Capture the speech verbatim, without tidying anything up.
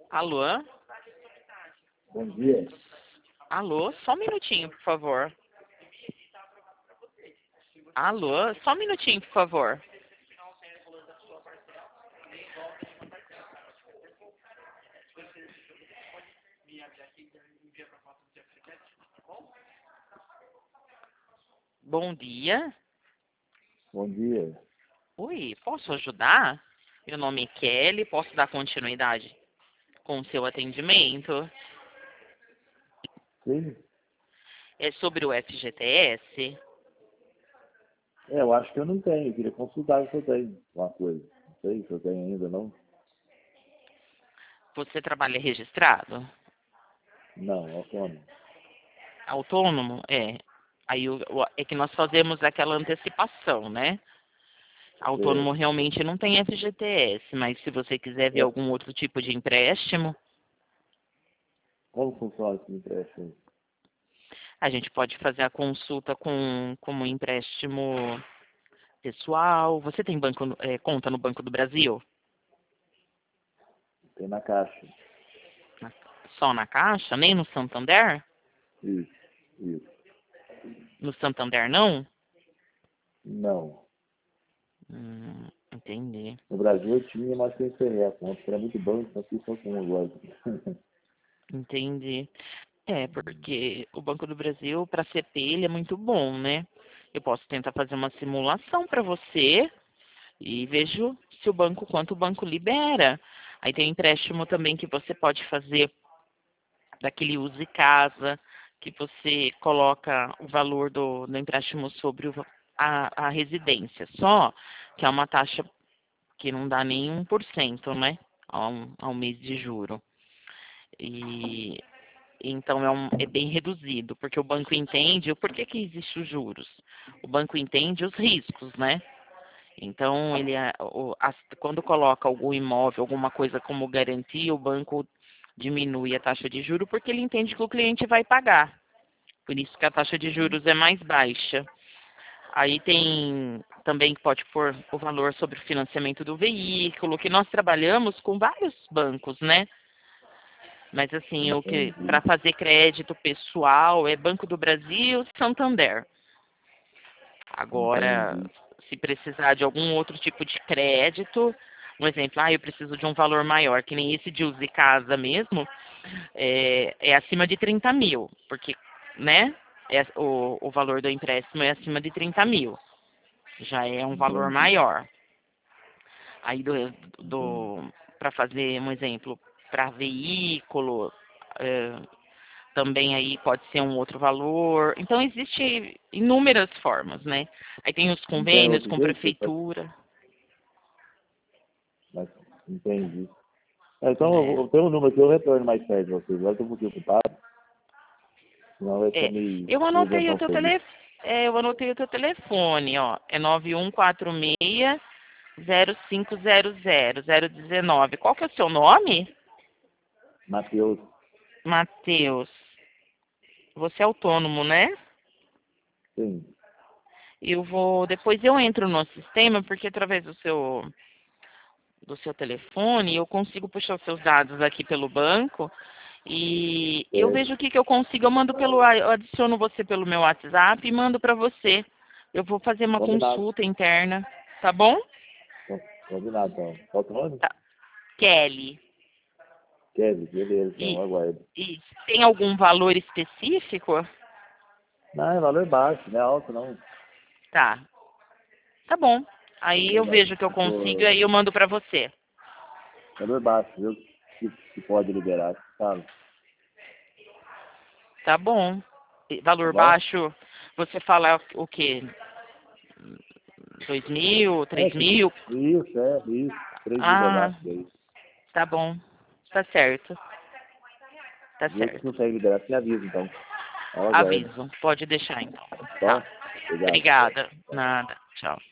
Alô? Bom dia. Alô? Só um minutinho, por favor. Alô? Só um minutinho, por favor. Bom dia. Bom dia. Oi, posso ajudar? Meu nome é Kelly, posso dar continuidade com o seu atendimento? Sim. É sobre o F G T S? É, eu acho que eu não tenho. Eu queria consultar se eu tenho uma coisa. Não sei se eu tenho ainda, não. Você trabalha registrado? Não, autônomo. Autônomo? É. Aí o- o- é que nós fazemos aquela antecipação, né? Autônomo É, realmente não tem F G T S, mas se você quiser ver é, algum outro tipo de empréstimo, como funciona esse empréstimo? a gente pode fazer a consulta com como empréstimo pessoal. Você tem banco, no- eh, conta no Banco do Brasil? Tem na caixa. Na- Só na Caixa? Nem no Santander? Isso, isso. No Santander não? Não. Hum, entendi. No Brasil eu tinha, mas eu encerrei a conta. Era muito bom, então fiz só com um agora. Entendi. É, porque o Banco do Brasil, para C P, ele é muito bom, né? Eu posso tentar fazer uma simulação para você e vejo se o banco, quanto o banco libera. Aí tem empréstimo também que você pode fazer daquele use casa, que você coloca o valor do, do empréstimo sobre o, a, a residência. Só que é uma taxa que não dá nem um por cento, né? Ao, ao mês de juro. E então é, um, é bem reduzido, porque o banco entende o porquê que existe os juros. O banco entende os riscos, né? Então, ele, é- o- as- quando coloca algum imóvel, alguma coisa como garantia, o banco diminui a taxa de juro porque ele entende que o cliente vai pagar. Por isso que a taxa de juros é mais baixa. Aí tem também que pode pôr o valor sobre o financiamento do veículo, que nós trabalhamos com vários bancos, né? Mas assim, o que para Entendi, fazer crédito pessoal é Banco do Brasil, Santander. Agora, entendi. se precisar de algum outro tipo de crédito, um exemplo, ah, eu preciso de um valor maior, que nem esse de use casa mesmo, é, é acima de trinta mil, porque, né, é, o, o valor do empréstimo é acima de trinta mil, já é um valor Entendi, maior. Aí, do, entendi. do, para fazer um exemplo, para veículo, é, também aí pode ser um outro valor. Então, existe inúmeras formas, né? Aí tem os Não tem convênios outro com jeito? prefeitura, Mas, entendi. É, então, eu, né? vou- eu tenho um número aqui, eu retorno mais tarde de vocês. Agora eu estou um pouquinho ocupado, senão vai ficar É, meio eu anotei o presentão teu feliz. telefone, é, eu anotei o teu telefone, ó, é nove um quatro seis zero cinco zero zero zero um nove. Qual que é o seu nome? Matheus, Matheus. Você é autônomo, né? sim. Eu vou, depois eu entro no sistema, porque através do seu do seu telefone, eu consigo puxar os seus dados aqui pelo banco e eu Certo. vejo o que, que eu consigo. Eu mando pelo, eu adiciono você pelo meu WhatsApp e mando para você. Eu vou fazer uma Combinado. consulta interna, tá bom? Com- Combinado, então. Qual o nome? Tá. Kelly. Kevin, beleza, então, E, aguardo. e tem algum valor específico? Não, é valor baixo, não é alto, não. Tá. Tá bom. Aí eu Valor baixo. vejo o que eu Se consigo e for aí eu mando para você. valor baixo, viu? Que, que pode liberar, sabe? Tá bom. E Tá valor bom? baixo, você fala o quê? Dois mil, É, três que, mil? isso, é, isso. Três mil Ah, dólares, é isso. tá bom. Tá certo. Tá Viu que certo. consegue liberar, você avisa, então. Eu aguardo. Aviso. Pode deixar então. Tá Tá. bom? Obrigado. Obrigada. Nada. Tchau.